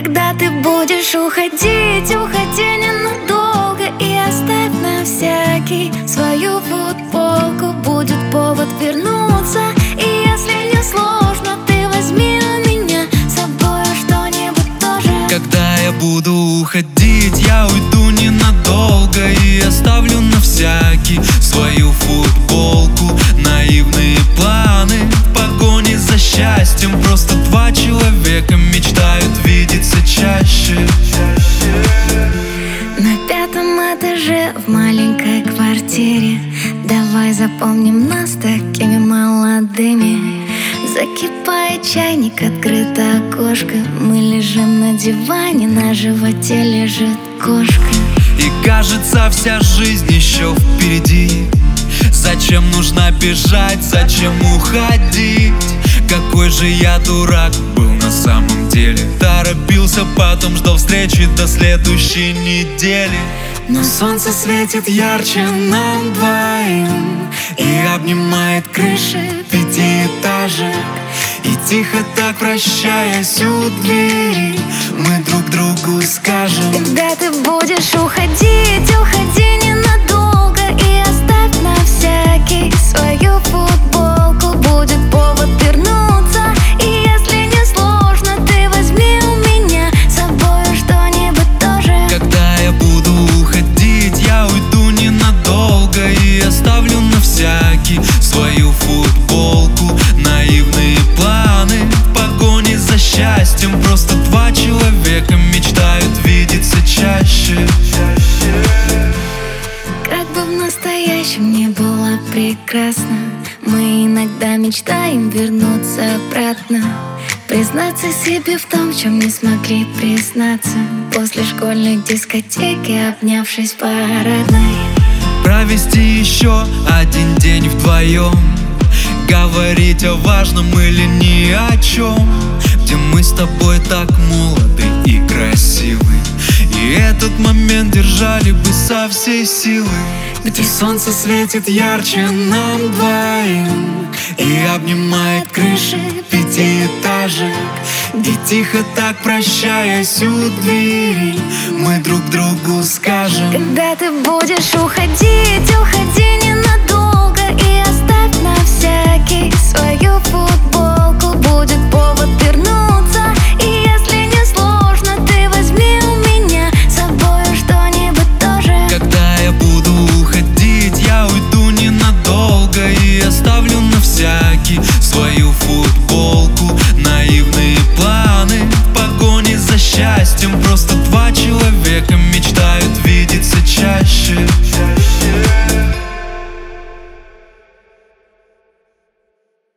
Когда ты будешь уходить, уходи ненадолго и оставь на всякий свою футболку. Будет повод вернуться, и если не сложно, ты возьми у меня с собой что-нибудь тоже. Когда я буду уходить, я уйду ненадолго и оставлю на всякий свою футболку. Наивные планы в погоне за счастьем. Просто два человека мечтают видеться чаще. На 5-м этаже в маленькой квартире давай запомним нас такими молодыми. Закипает чайник, открыто окошко. Мы лежим на диване, на животе лежит кошка. И кажется, вся жизнь еще впереди. Зачем нужно бежать, зачем уходить? Какой же я дурак был на самом деле. Торопился, потом ждал встречи до следующей недели. Но солнце светит ярче нам двоим и обнимает крыши 5-этажек. И тихо так прощаясь у двери, мы друг другу скажем: когда ты будешь уходить, уходи ненадолго и оставь на всякий свою футболку. Будет повод вернуться, и если не сложно, ты возьми у меня с собой что-нибудь тоже. Когда я буду уходить, я уйду ненадолго и оставлю на всякий свою футболку. Наивные планы в погоне за счастьем. Просто два человека мечтают видеться чаще. Как бы в настоящем не было прекрасно, мы иногда мечтаем вернуться обратно. Признаться себе в том, в чем не смогли признаться после школьной дискотеки, обнявшись в парадной. Провести еще один день вдвоем, говорить о важном или ни о чем, где мы с тобой так молоды и красивы, и этот момент держали бы со всей силы. Где солнце светит ярче нам двоим и обнимает крыши 5-этажек. Где тихо так прощаясь у двери, мы друг другу скажем: когда ты будешь уходить, уходи ненадолго и оставь на всякий свою футболку. Будет повод вернуться,